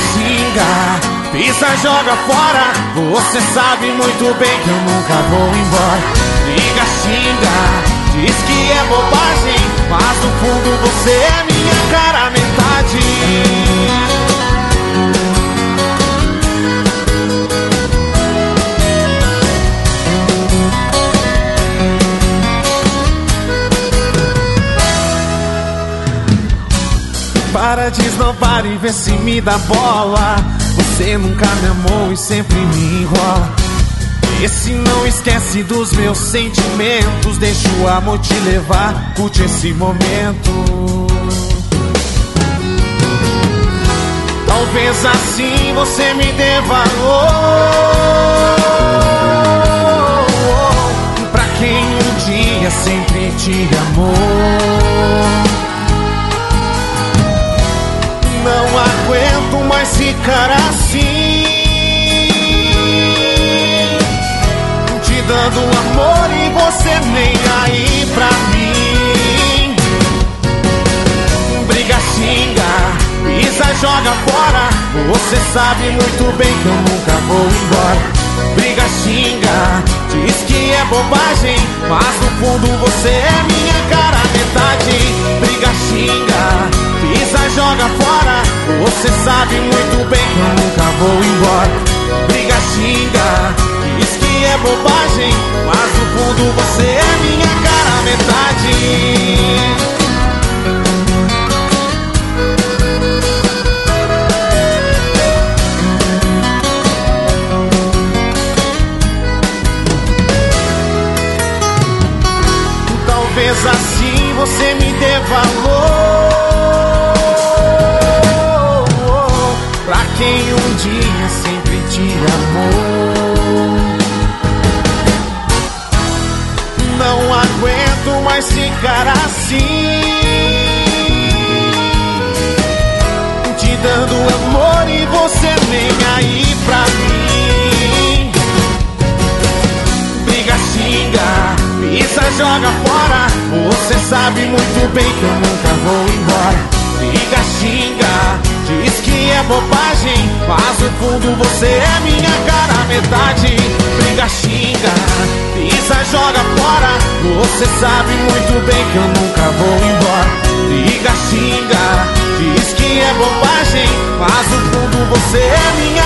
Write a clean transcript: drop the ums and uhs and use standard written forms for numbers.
xinga, pisa, joga fora. Você sabe muito bem que eu nunca vou embora. Briga, xinga, diz que é bobagem, mas no fundo você é minha cara metade. Para de esnobar e vê se me dá bola. Você nunca me amou e sempre me enrola. E se não esquece dos meus sentimentos, deixa o amor te levar, curte esse momento. Talvez assim você me dê valor. Pra quem um dia sempre te amou. Não aguento mais ficar assim, te dando amor e você nem aí pra mim. Briga, xinga, pisa, joga fora. Você sabe muito bem que eu nunca vou embora. Briga, xinga, diz que é bobagem, mas no fundo você é minha cara metade. Briga, xinga, pisa, joga fora. Você sabe muito bem que eu nunca vou embora. Briga, xinga, diz que é bobagem, mas no fundo você é minha cara metade. Talvez assim você me dê valor. Pra quem um dia sempre te amou. Não aguento mais ficar assim, te dando amor e você nem aí pra mim. Briga, xinga, pisa, joga fora. Você sabe muito bem que eu nunca vou embora. Briga, xinga, diz que é bobagem, mas no fundo você é minha cara metade. Briga, xinga, pisa, joga fora. Você sabe muito bem que eu nunca vou embora. Briga, xinga, diz que é bobagem, mas no fundo você é minha